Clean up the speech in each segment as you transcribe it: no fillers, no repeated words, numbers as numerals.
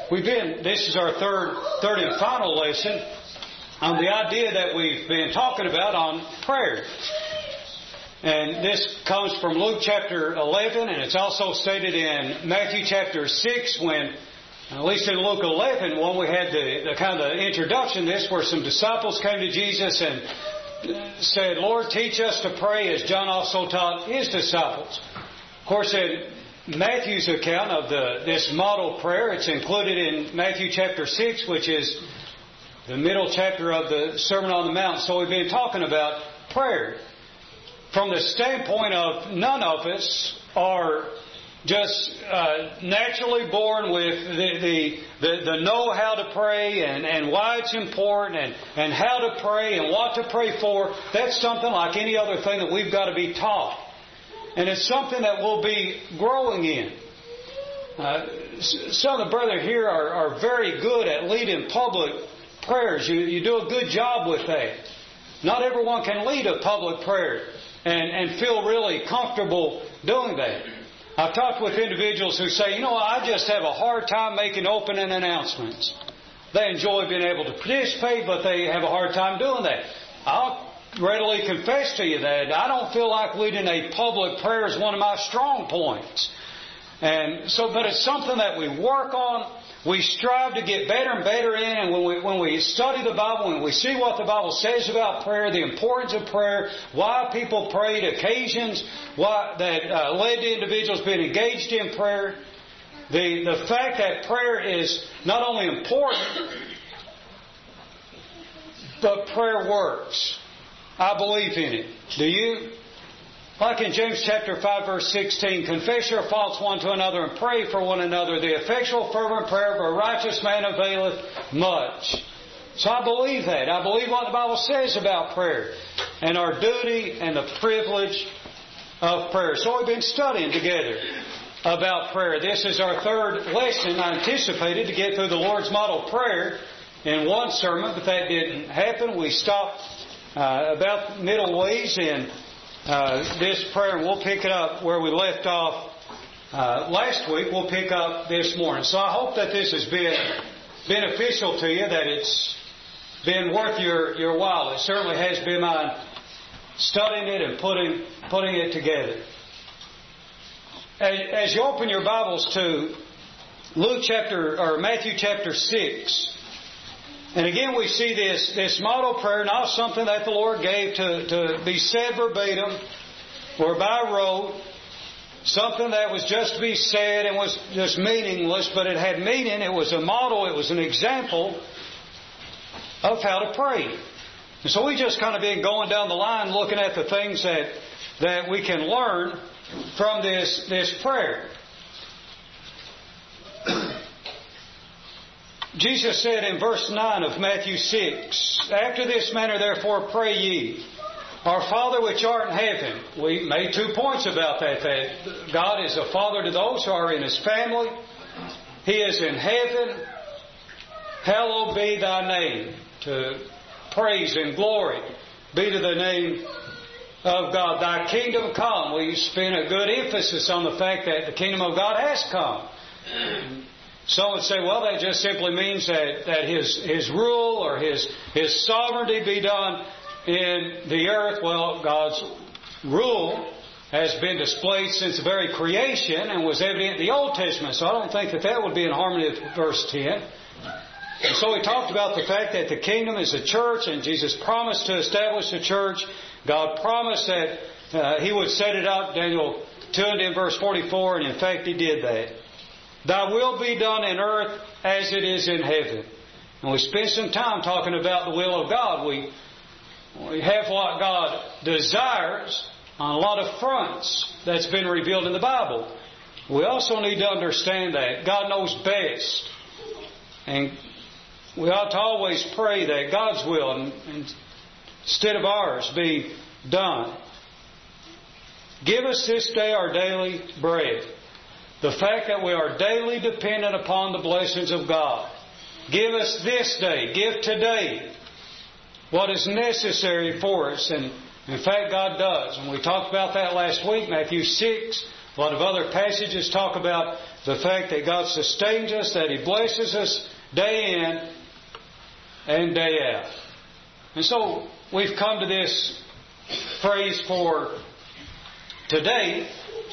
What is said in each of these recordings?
This is our third and final lesson on the idea that we've been talking about on prayer. And this comes from Luke chapter 11, and it's also stated in Matthew chapter 6 when, at least in Luke 11, when we had the kind of introduction to this, where some disciples came to Jesus and said, "Lord, teach us to pray as John also taught his disciples." Of course, in Matthew's account of this model prayer, it's included in Matthew chapter 6, which is the middle chapter of the Sermon on the Mount. So we've been talking about prayer from the standpoint of none of us are just naturally born with the know how to pray and why it's important and how to pray and what to pray for. That's something like any other thing that we've got to be taught. And it's something that we'll be growing in. Some of the brethren here are very good at leading public prayers. You do a good job with that. Not everyone can lead a public prayer and feel really comfortable doing that. I've talked with individuals who say, I just have a hard time making opening announcements. They enjoy being able to participate, but they have a hard time doing that. I'll readily confess to you that I don't feel like leading a public prayer is one of my strong points. But it's something that we work on. We strive to get better and better in, and when we study the Bible, when we see what the Bible says about prayer, the importance of prayer, why people prayed, occasions that led to individuals being engaged in prayer, the fact that prayer is not only important, but prayer works. I believe in it. Do you? Like in James chapter 5 verse 16, confess your faults one to another and pray for one another. The effectual fervent prayer of a righteous man availeth much. So I believe that. I believe what the Bible says about prayer and our duty and the privilege of prayer. So we've been studying together about prayer. This is our third lesson. I anticipated to get through the Lord's model prayer in one sermon, but that didn't happen. We stopped about middle ways in this prayer, and we'll pick it up where we left off last week. We'll pick up this morning. So I hope that this has been beneficial to you, that it's been worth your while. It certainly has been mine, studying it and putting it together. As you open your Bibles to Matthew chapter 6. And again, we see this model prayer, not something that the Lord gave to be said verbatim or by rote, something that was just to be said and was just meaningless, but it had meaning. It was a model. It was an example of how to pray. And so we just kind of been going down the line looking at the things that we can learn from this prayer. Jesus said in verse 9 of Matthew 6, "After this manner therefore pray ye, Our Father which art in heaven." We made 2 points about that God is a Father to those who are in His family. He is in heaven. Hallowed be Thy name. To praise and glory be to the name of God. Thy kingdom come. We spend a good emphasis on the fact that the kingdom of God has come. Some would say, well, that just simply means that His rule or His sovereignty be done in the earth. Well, God's rule has been displayed since the very creation and was evident in the Old Testament. So I don't think that would be in harmony with verse 10. And so we talked about the fact that the kingdom is a church, and Jesus promised to establish a church. God promised that He would set it up. Daniel 2 and in verse 44, and in fact He did that. Thy will be done in earth as it is in heaven. And we spent some time talking about the will of God. We have what God desires on a lot of fronts that's been revealed in the Bible. We also need to understand that God knows best. And we ought to always pray that God's will instead of ours be done. Give us this day our daily bread. The fact that we are daily dependent upon the blessings of God. Give us this day, give today what is necessary for us. And in fact, God does. And we talked about that last week, Matthew 6, A lot of other passages talk about the fact that God sustains us, that He blesses us day in and day out. And so we've come to this phrase for today: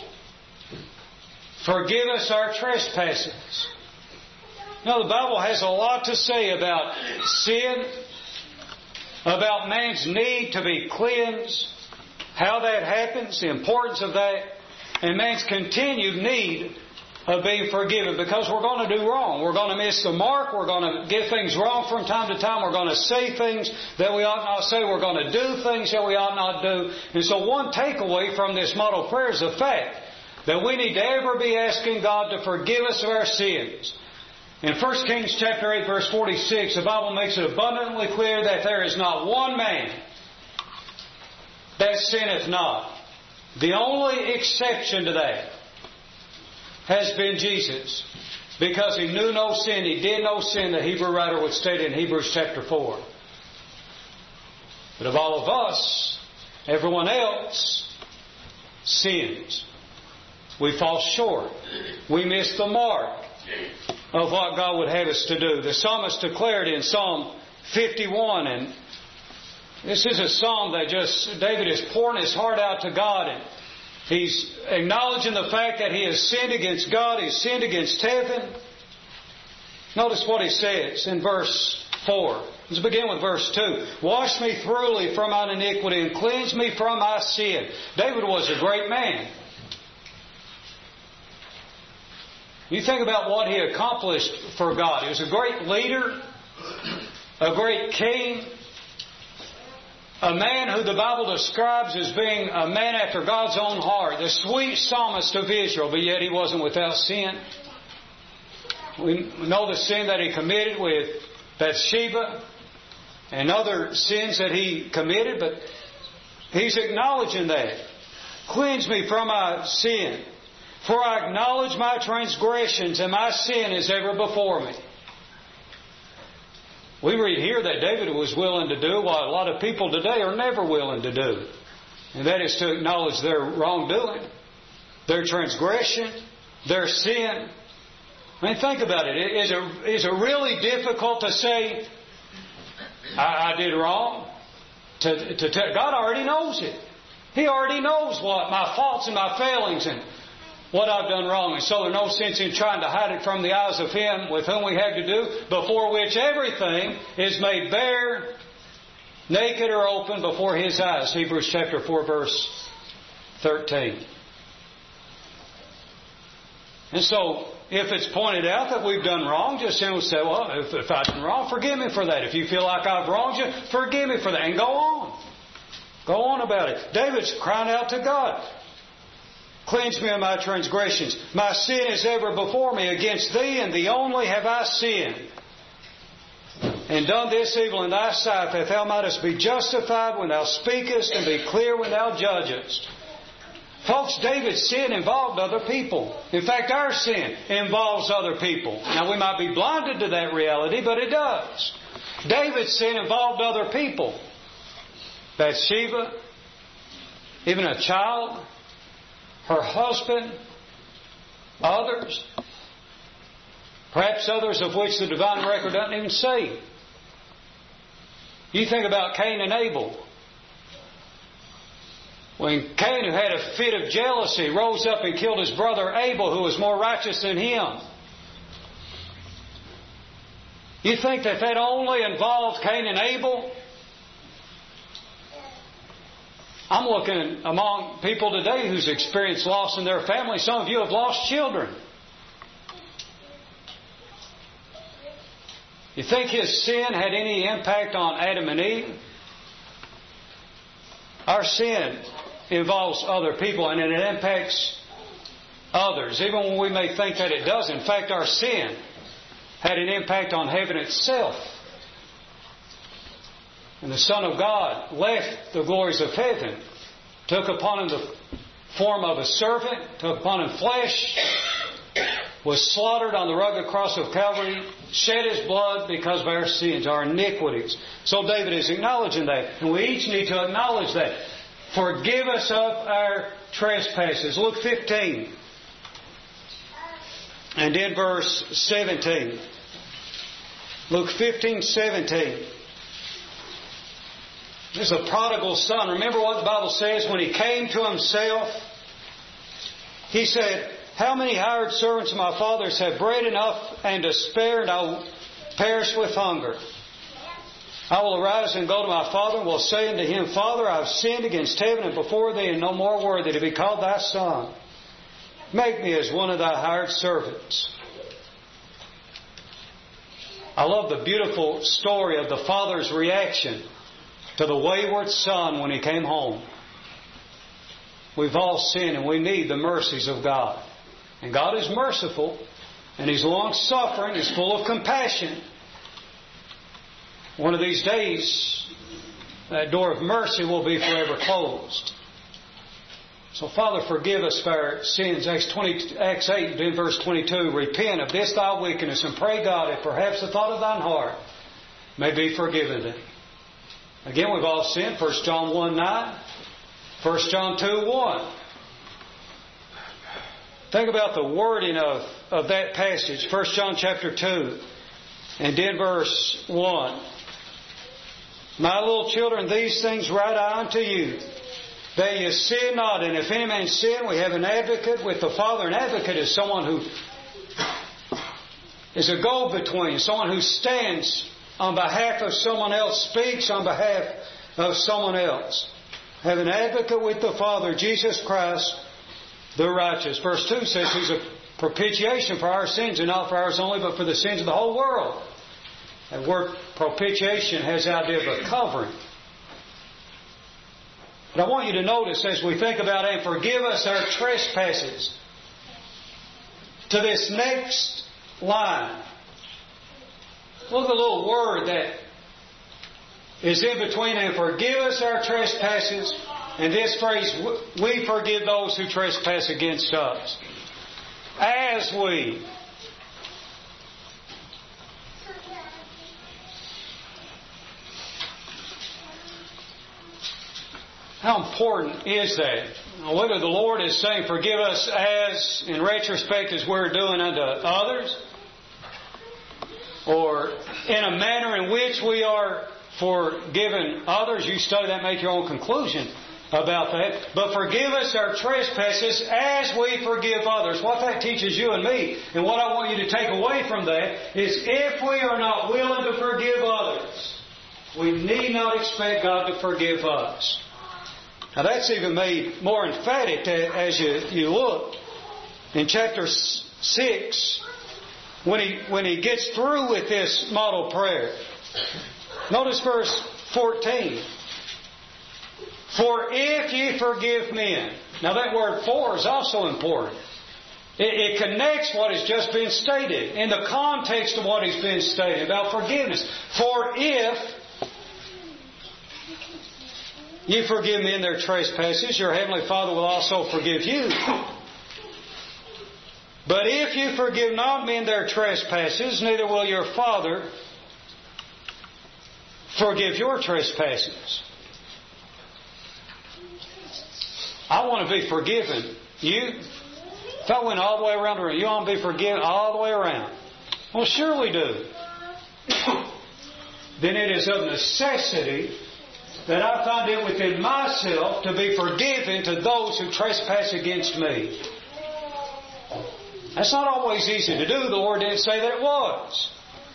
forgive us our trespasses. Now, the Bible has a lot to say about sin, about man's need to be cleansed, how that happens, the importance of that, and man's continued need of being forgiven, because we're going to do wrong. We're going to miss the mark. We're going to get things wrong from time to time. We're going to say things that we ought not say. We're going to do things that we ought not do. And so one takeaway from this model prayer is the fact that we need to ever be asking God to forgive us of our sins. In 1 Kings chapter 8, verse 46, the Bible makes it abundantly clear that there is not one man that sinneth not. The only exception to that has been Jesus. Because He knew no sin, He did no sin, the Hebrew writer would state in Hebrews chapter 4. But of all of us, everyone else sins. We fall short. We miss the mark of what God would have us to do. The psalmist declared in Psalm 51, and this is a psalm that David is pouring his heart out to God, and he's acknowledging the fact that he has sinned against God, he's sinned against heaven. Notice what he says in verse 4. Let's begin with verse 2. Wash me thoroughly from mine iniquity and cleanse me from my sin. David was a great man. You think about what he accomplished for God. He was a great leader, a great king, a man who the Bible describes as being a man after God's own heart, the sweet psalmist of Israel, but yet he wasn't without sin. We know the sin that he committed with Bathsheba and other sins that he committed, but he's acknowledging that. Cleanse me from my sin. For I acknowledge my transgressions, and my sin is ever before me. We read here that David was willing to do what a lot of people today are never willing to do. And that is to acknowledge their wrongdoing, their transgression, their sin. I mean, think about it. Is it really difficult to say, I did wrong? God already knows it. He already knows what my faults and my failings and what I've done wrong. And so there's no sense in trying to hide it from the eyes of Him with whom we have to do, before which everything is made bare, naked or open before His eyes. Hebrews chapter 4 verse 13. And so, if it's pointed out that we've done wrong, just simply say, well, if I've done wrong, forgive me for that. If you feel like I've wronged you, forgive me for that. And go on. Go on about it. David's crying out to God. Cleanse me of my transgressions. My sin is ever before me. Against Thee and Thee only have I sinned, and done this evil in Thy sight, that Thou mightest be justified when Thou speakest, and be clear when Thou judgest. Folks, David's sin involved other people. In fact, our sin involves other people. Now, we might be blinded to that reality, but it does. David's sin involved other people. Bathsheba, even a child, her husband, others, perhaps others of which the divine record doesn't even say. You think about Cain and Abel. When Cain, who had a fit of jealousy, rose up and killed his brother Abel, who was more righteous than him. You think that only involved Cain and Abel? I'm looking among people today who's experienced loss in their family. Some of you have lost children. You think his sin had any impact on Adam and Eve? Our sin involves other people, and it impacts others, even when we may think that it does. In fact, our sin had an impact on heaven itself. And the Son of God left the glories of heaven, took upon Him the form of a servant, took upon Him flesh, was slaughtered on the rugged cross of Calvary, shed His blood because of our sins, our iniquities. So David is acknowledging that. And we each need to acknowledge that. forgive us of our trespasses. Luke 15 and in verse 17. Luke 15:17. This is a prodigal son. Remember what the Bible says when he came to himself? He said, how many hired servants of my father's have bread enough and to spare, and I will perish with hunger? I will arise and go to my father, and will say unto him, Father, I have sinned against heaven and before thee, and no more worthy to be called thy son. Make me as one of thy hired servants. I love the beautiful story of the father's reaction to the wayward son when he came home. We've all sinned and we need the mercies of God. And God is merciful and He's long-suffering. He's full of compassion. One of these days, that door of mercy will be forever closed. So, Father, forgive us for our sins. Acts 8 in verse 22, repent of this thy wickedness and pray God if perhaps the thought of thine heart may be forgiven thee. Again, we've all sinned. 1 John 1:9, 1 John 2:1. Think about the wording of that passage. 1 John chapter 2 and in verse 1. My little children, these things write I unto you, that ye sin not. And if any man sin, we have an advocate with the Father. An advocate is someone who is a go-between, someone who stands on behalf of someone else, speaks on behalf of someone else. Have an advocate with the Father, Jesus Christ, the righteous. Verse 2 says He's a propitiation for our sins, and not for ours only, but for the sins of the whole world. That word propitiation has the idea of a covering. But I want you to notice as we think about and forgive us our trespasses, to this next line. Look at the little word that is in between and forgive us our trespasses and this phrase, we forgive those who trespass against us. As we. How important is that? Whether the Lord is saying, forgive us as, in retrospect, as we're doing unto others, or in a manner in which we are forgiven others. You study that, make your own conclusion about that. But forgive us our trespasses as we forgive others. What that teaches you and me, and what I want you to take away from that, is if we are not willing to forgive others, we need not expect God to forgive us. Now that's even made more emphatic as you look in chapter 6 when he gets through with this model prayer. Notice verse 14. For if ye forgive men. Now that word for is also important. It connects what has just been stated in the context of what has been stated about forgiveness. For if ye forgive men their trespasses, your heavenly Father will also forgive you. But if you forgive not men their trespasses, neither will your Father forgive your trespasses. I want to be forgiven. You? If I went all the way around the room, you want to be forgiven all the way around? Well, sure we do. Then it is of necessity that I find it within myself to be forgiven to those who trespass against me. That's not always easy to do. The Lord didn't say that it was.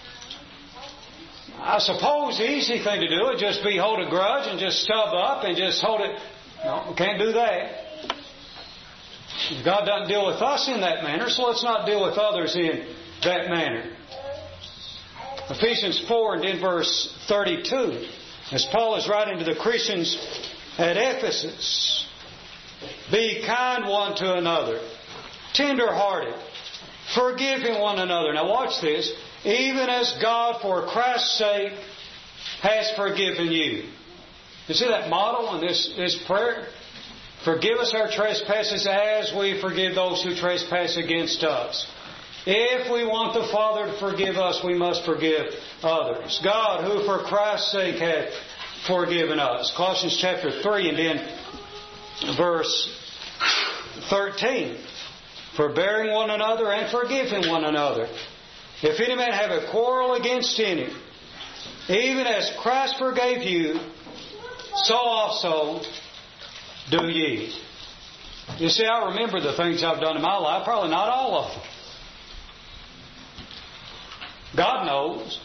I suppose the easy thing to do would just be hold a grudge and just stub up and just hold it. No, we can't do that. God doesn't deal with us in that manner, so let's not deal with others in that manner. Ephesians 4 and in verse 32, as Paul is writing to the Christians at Ephesus, be kind one to another, tender-hearted, forgiving one another. Now watch this. Even as God, for Christ's sake, has forgiven you. You see that model in this prayer? Forgive us our trespasses as we forgive those who trespass against us. If we want the Father to forgive us, we must forgive others. God, who for Christ's sake hath forgiven us. Colossians chapter 3 and then verse 13. Forbearing one another and forgiving one another. If any man have a quarrel against any, even as Christ forgave you, so also do ye. You see, I remember the things I've done in my life, probably not all of them. God knows.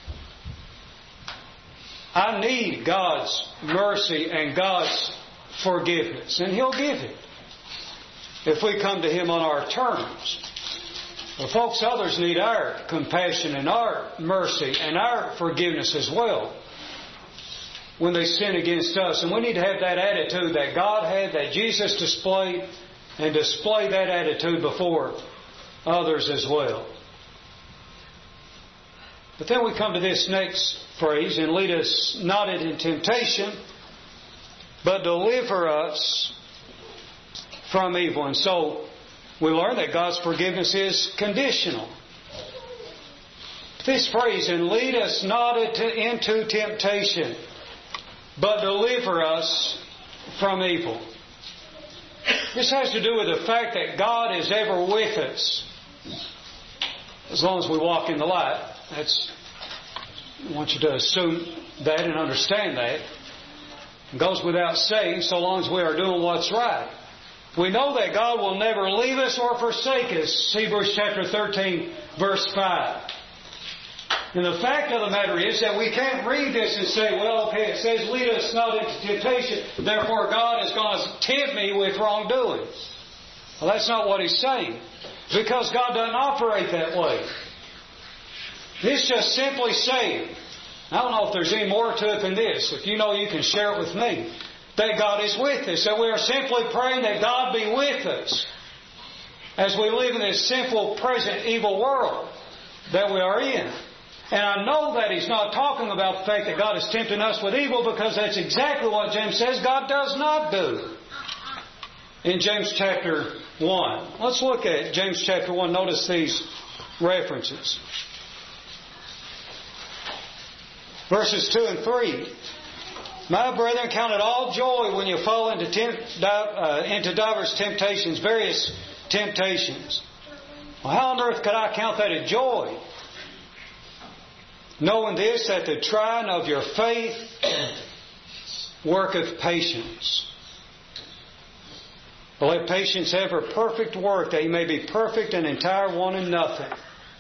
I need God's mercy and God's forgiveness, and He'll give it if we come to Him on our terms. Well, folks, others need our compassion and our mercy and our forgiveness as well when they sin against us. And we need to have that attitude that God had, that Jesus displayed, and display that attitude before others as well. But then we come to this next phrase, and lead us not into temptation, but deliver us from evil. And so we learn that God's forgiveness is conditional. This phrase, and lead us not into temptation, but deliver us from evil. This has to do with the fact that God is ever with us. As long as we walk in the light. I want you to assume that and understand that. It goes without saying, so long as we are doing what's right. We know that God will never leave us or forsake us. Hebrews chapter 13, verse 5. And the fact of the matter is that we can't read this and say, well, okay, it says, lead us not into temptation, therefore God is going to tempt me with wrongdoing. Well, that's not what He's saying. Because God doesn't operate that way. It's just simply saying, I don't know if there's any more to it than this. If you know, you can share it with me. That God is with us. That we are simply praying that God be with us as we live in this sinful, present, evil world that we are in. And I know that He's not talking about the fact that God is tempting us with evil, because that's exactly what James says God does not do. In James chapter 1. Let's look at James chapter 1. Notice these references. Verses 2 and 3. My brethren, count it all joy when you fall into diverse temptations, various temptations. Well, how on earth could I count that a joy? Knowing this, that the trying of your faith worketh patience. But let patience have her perfect work, that you may be perfect and entire, wanting nothing.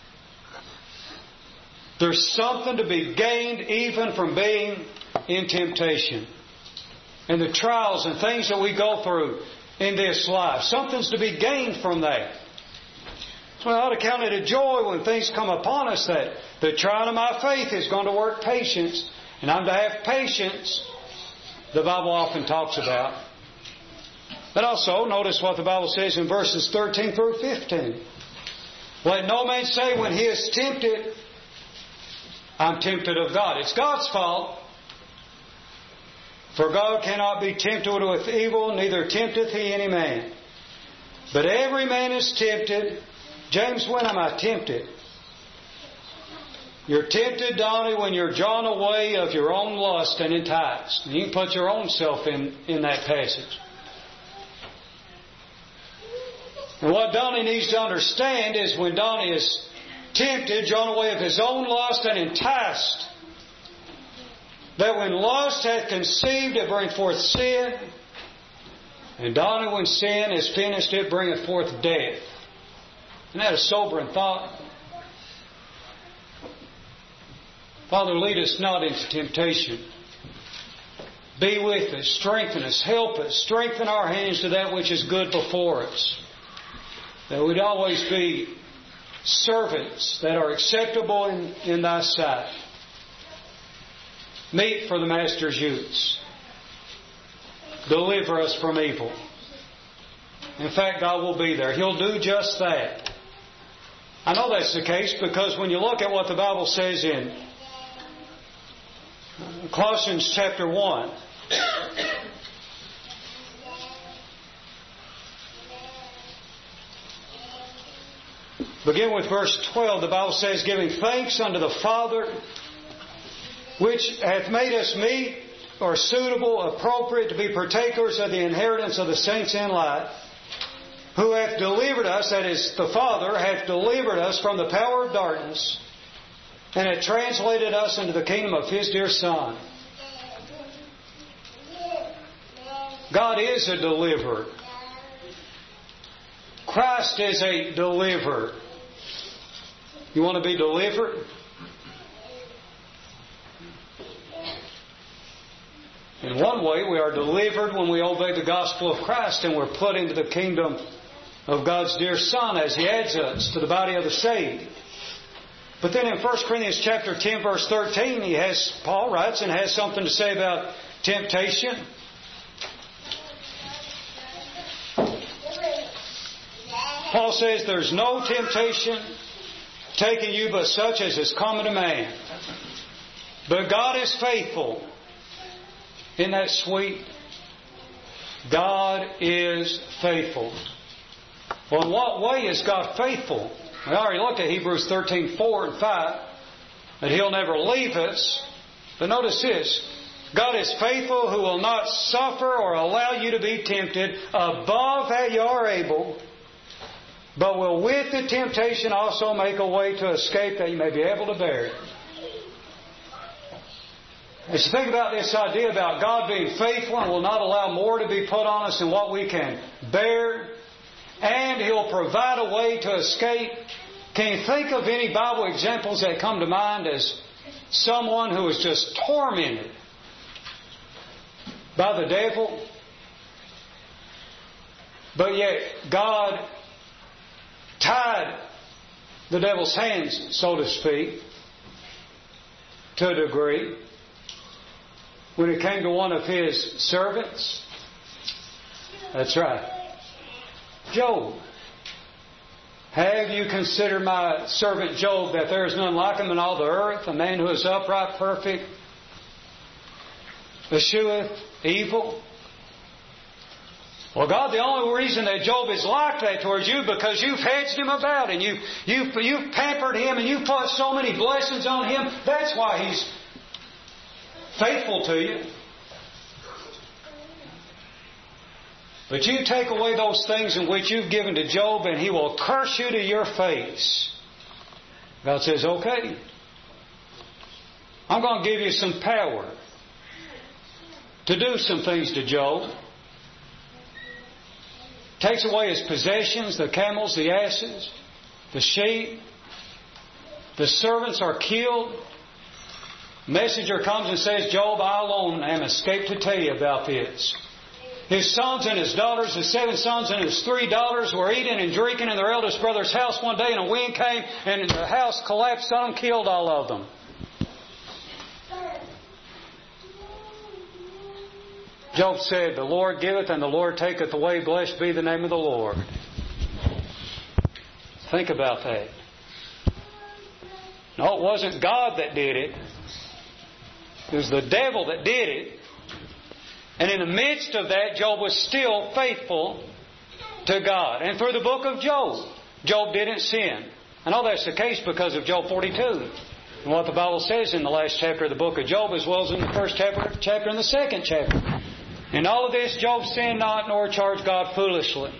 There's something to be gained even from being in temptation. And the trials and things that we go through in this life. Something's to be gained from that. So I ought to count it a joy when things come upon us, that the trial of my faith is going to work patience. And I'm to have patience, the Bible often talks about. But also, notice what the Bible says in verses 13 through 15. Let no man say when he is tempted, I'm tempted of God. It's God's fault. For God cannot be tempted with evil, neither tempteth He any man. But every man is tempted. James, when am I tempted? You're tempted, Donnie, when you're drawn away of your own lust and enticed. And you can put your own self in that passage. And what Donnie needs to understand is when Donnie is tempted, drawn away of his own lust and enticed, that when lust hath conceived, it bringeth forth sin. And Donnie, when sin is finished, it bringeth forth death. Isn't that a sobering thought? Father, lead us not into temptation. Be with us, strengthen us, help us, strengthen our hands to that which is good before us. That we'd always be servants that are acceptable in Thy sight. Meet for the Master's use. Deliver us from evil. In fact, God will be there. He'll do just that. I know that's the case because when you look at what the Bible says in Colossians chapter 1, begin with verse 12. The Bible says, giving thanks unto the Father, which hath made us meet or suitable, appropriate to be partakers of the inheritance of the saints in light, who hath delivered us, that is, the Father, hath delivered us from the power of darkness, and hath translated us into the kingdom of His dear Son. God is a deliverer. Christ is a deliverer. You want to be delivered? In one way, we are delivered when we obey the gospel of Christ and we're put into the kingdom of God's dear Son as He adds us to the body of the saved. But then in 1 Corinthians chapter 10, verse 13, Paul writes and has something to say about temptation. Paul says, there's no temptation taking you but such as is common to man. But God is faithful. Isn't that sweet? God is faithful. Well, in what way is God faithful? We already looked at Hebrews 13, 4 and 5, that He'll never leave us. But notice this. God is faithful, who will not suffer or allow you to be tempted above that you are able, but will with the temptation also make a way to escape, that you may be able to bear it. As you think about this idea about God being faithful and will not allow more to be put on us than what we can bear, and He'll provide a way to escape. Can you think of any Bible examples that come to mind as someone who was just tormented by the devil, but yet God tied the devil's hands, so to speak, to a degree? When it came to one of His servants? That's right. Job. Have you considered my servant Job, that there is none like him in all the earth, a man who is upright, perfect, escheweth evil? Well, God, the only reason that Job is like that towards you because you've hedged him about and you've pampered him and you've put so many blessings on him. That's why he's faithful to you. But you take away those things in which you've given to Job and he will curse you to your face. God says, okay, I'm going to give you some power to do some things to Job. Takes away his possessions, the camels, the asses, the sheep. The servants are killed. Messenger comes and says, Job, I alone am escaped to tell you about this. His sons and his daughters, his 7 sons and his 3 daughters were eating and drinking in their eldest brother's house one day, and a wind came and the house collapsed on them, killed all of them. Job said, the Lord giveth and the Lord taketh away. Blessed be the name of the Lord. Think about that. No, it wasn't God that did it. It was the devil that did it. And in the midst of that, Job was still faithful to God. And through the book of Job, Job didn't sin. I know that's the case because of Job 42. And what the Bible says in the last chapter of the book of Job, as well as in the first chapter and the second chapter. In all of this, Job sinned not, nor charged God foolishly.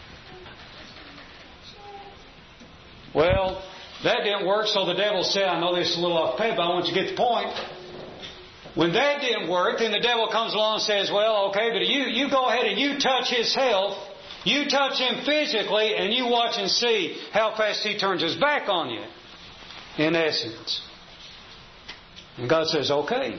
Well, that didn't work, so the devil said, I know this is a little off page, but I want you to get the point. When that didn't work, then the devil comes along and says, well, okay, but you go ahead and you touch his health, you touch him physically, and you watch and see how fast he turns his back on you, in essence. And God says, okay.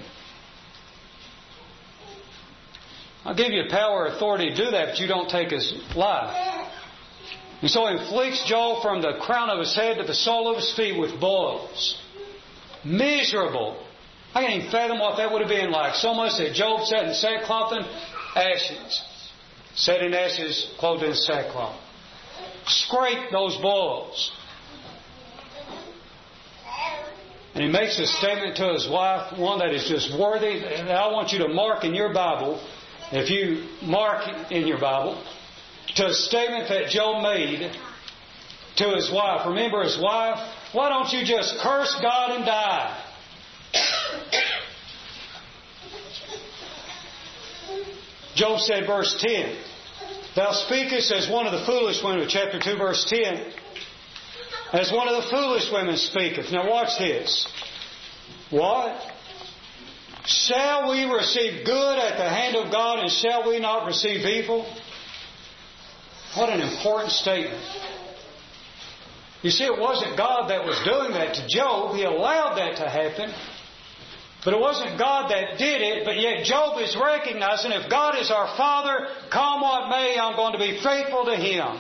I'll give you power, authority to do that, but you don't take his life. And so he inflicts Job from the crown of his head to the sole of his feet with boils. Miserable. I can't even fathom what that would have been like. So much that Job sat in sackcloth and ashes. Sat in ashes, clothed in sackcloth. Scrape those boils. And he makes a statement to his wife, one that is just worthy. And I want you to mark in your Bible, if you mark in your Bible, to a statement that Job made to his wife. Remember his wife? Why don't you just curse God and die? Job said, verse 10, Thou speakest as one of the foolish women, chapter 2, verse 10, as one of the foolish women speaketh. Now watch this. What? Shall we receive good at the hand of God, and shall we not receive evil? What an important statement. You see, it wasn't God that was doing that to Job. He allowed that to happen. But it wasn't God that did it, but yet Job is recognizing if God is our Father, come what may, I'm going to be faithful to Him.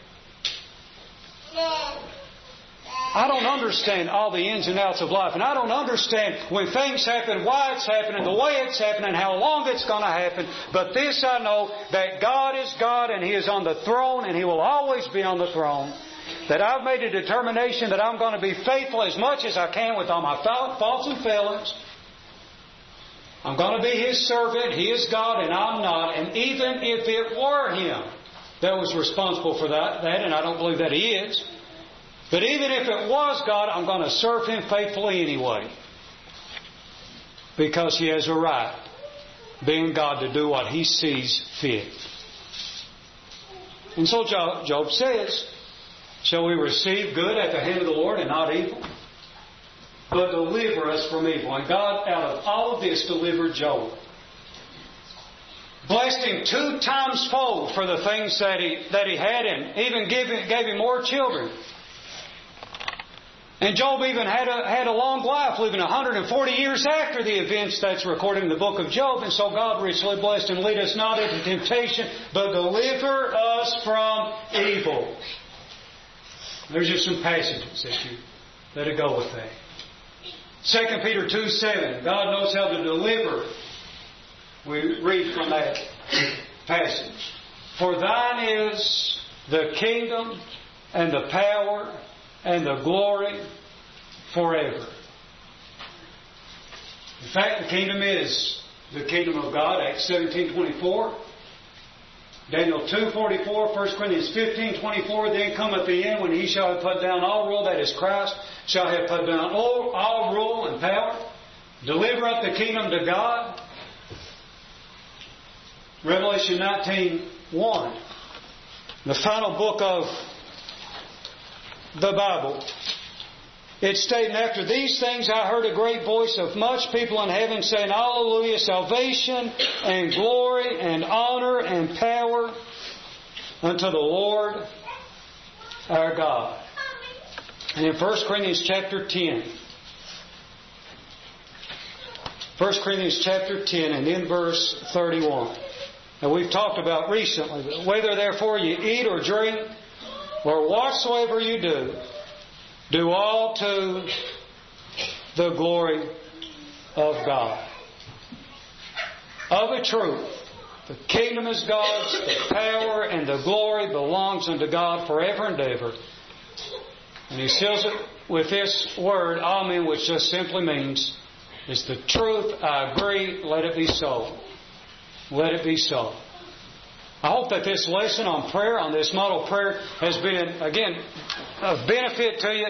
I don't understand all the ins and outs of life, and I don't understand when things happen, why it's happening, the way it's happening, how long it's going to happen. But this I know, that God is God and He is on the throne and He will always be on the throne. That I've made a determination that I'm going to be faithful as much as I can with all my faults and failings. I'm going to be His servant. He is God and I'm not. And even if it were Him that was responsible for that, and I don't believe that He is, but even if it was God, I'm going to serve Him faithfully anyway. Because He has a right, being God, to do what He sees fit. And so Job says, shall we receive good at the hand of the Lord and not evil? But deliver us from evil. And God, out of all of this, delivered Job. Blessed him 2 times fold for the things that he had, and even gave him more children. And Job even had a long life, living 140 years after the events that's recorded in the book of Job. And so God richly blessed him. Lead us not into temptation, but deliver us from evil. There's just some passages that go with that. 2 Peter 2:7, God knows how to deliver. We read from that passage. For thine is the kingdom and the power and the glory forever. In fact, the kingdom is the kingdom of God, Acts 17:24. Daniel 2:44, 1 Corinthians 15:24, then cometh the end when He shall have put down all rule, that is Christ, shall have put down all rule and power, deliver up the kingdom to God. Revelation 19:1, the final book of the Bible. It's stating, after these things I heard a great voice of much people in heaven saying, Hallelujah, salvation and glory and honor and power unto the Lord our God. And in 1 Corinthians chapter 10, 1 Corinthians chapter 10 and in verse 31. Now we've talked about recently, whether therefore you eat or drink, or whatsoever you do all to the glory of God. Of a truth, the kingdom is God's, the power and the glory belongs unto God forever and ever. And He seals it with this word, Amen, which just simply means, it's the truth, I agree, let it be so. Let it be so. I hope that this lesson on prayer, on this model prayer, has been, again, of benefit to you.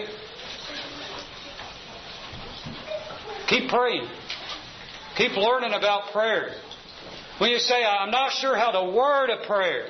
Keep praying. Keep learning about prayer. When you say, I'm not sure how to word a prayer,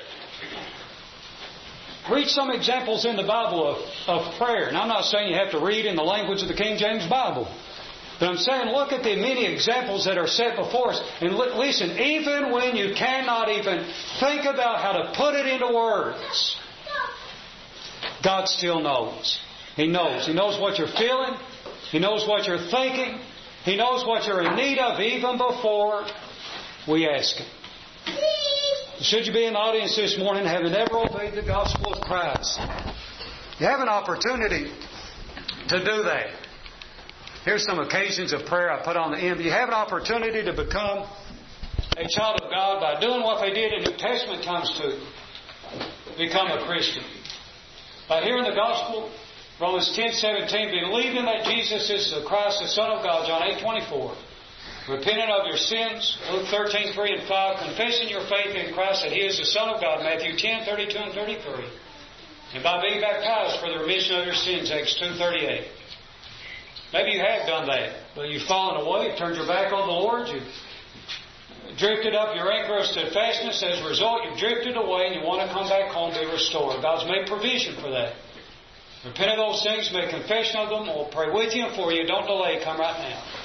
read some examples in the Bible of prayer. And I'm not saying you have to read in the language of the King James Bible. But I'm saying look at the many examples that are set before us. And listen, even when you cannot even think about how to put it into words, God still knows. He knows. He knows what you're feeling. He knows what you're thinking. He knows what you're in need of even before we ask Him. Should you be in the audience this morning having never obeyed the gospel of Christ, you have an opportunity to do that. Here's some occasions of prayer I put on the end. You have an opportunity to become a child of God by doing what they did in New Testament times to become a Christian. By hearing the gospel, Romans 10:17, believing that Jesus is the Christ, the Son of God, John 8:24. Repenting of your sins, Luke 13:3 and 5. Confessing your faith in Christ that He is the Son of God, Matthew 10:32 and 33. And by being baptized for the remission of your sins, Acts 2:38. Maybe you have done that, but you've fallen away, turned your back on the Lord, drifted up your anchor of steadfastness. As a result, you've drifted away and you want to come back home, be restored. God's made provision for that. Repent of those things, make confession of them. We'll pray with you and for you. Don't delay. Come right now.